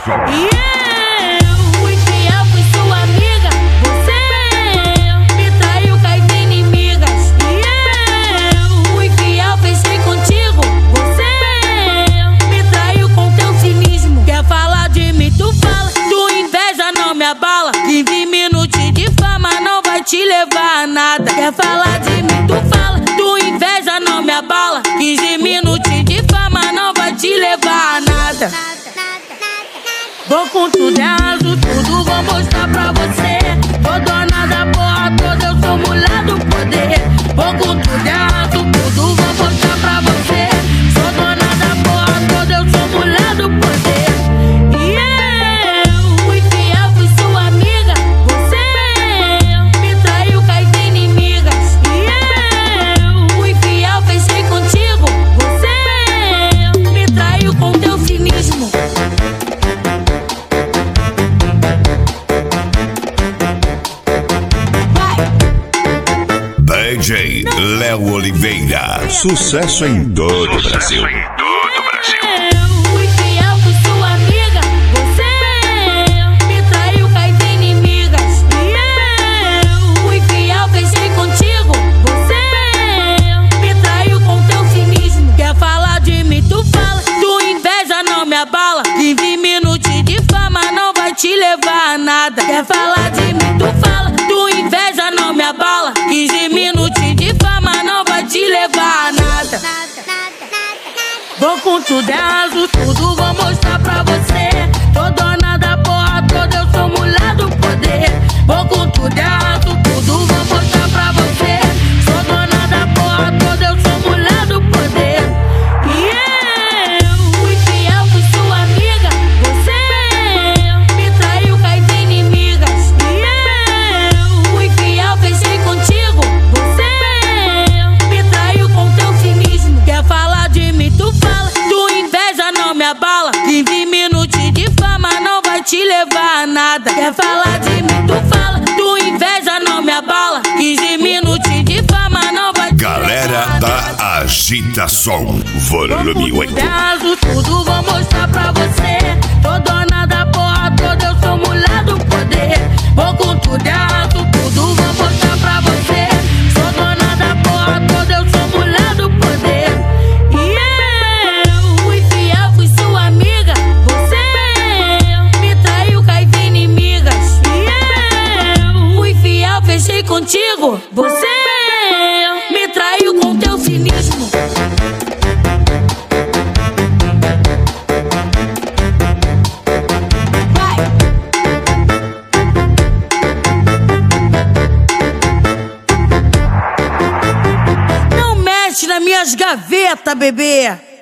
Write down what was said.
E eu fui fiel, fui sua amiga. Você me traiu, cai de inimigas. E eu fui fiel, fechei contigo. Você me traiu com teu cinismo. Quer falar de mim, tu fala. Tua inveja não me abala. 15 minutos de fama não vai te levar a nada. Quer falar de mim, tu fala. Tua inveja não me abala. 15 minutos de fama não vai te levar a nada. Vou com tudo, arraso tudo, vou mostrar pra você. Tô dona da porra toda, eu sou mulher do poder. Vou com tudo, arraso tudo, vou mostrar pra você. Sou dona da porra toda, eu sou mulher do poder. E eu fui fiel, fui sua amiga. Você me traiu, cai de inimigas. E eu fui fiel, fechei contigo. Você me traiu com teu cinismo. DJ Léo Oliveira. Sucesso em todo o Brasil. Eu fui fiel, fui sua amiga. Você me traiu, cai de inimigas. E eu fui fiel, fechei contigo. Você me traiu com teu cinismo. Quer falar de mim, tu fala. Tua inveja não me abala. 15 minutos de fama não vai te levar a nada. Quer falar de mim, tu fala. Tua inveja não me abala. 15 minutos de fama não vai te levar a nada. Vou com tudo, arraso tudo, vou mostrar pra você. Tô dona da porra toda, eu sou mulher do poder. Vou com tudo, arraso tudo, vou mostrar pra você. Sou dona da porra toda, eu sou mulher do poder. E eu fui fiel, fui sua amiga. Você me traiu, cai de inimigas. E eu fui fiel, fechei contigo. Você me traiu com teu cinismo. Quer falar de mim, tu fala. Tua inveja não me abala. 15 minutos de fama não vai te levar a nada. Quer falar de mim, tu fala. Tua inveja não me abala. 15 minutos de fama não vai te Galera levar a nada. da Agitação, volume 8. Arraso tudo, vou mostrar pra você. Tô dona da porra toda, eu sou mulher do poder. Vou com tudo, arraso tudo, vou mostrar pra você. Sou dona da porra toda, eu sou mulher do poder. E eu fui fiel, fui sua amiga. Você me traiu, cai de inimigas. E eu fui fiel, fechei contigo. Você me traiu com teu cinismo. Não mexe nas minhas gavetas, bebê.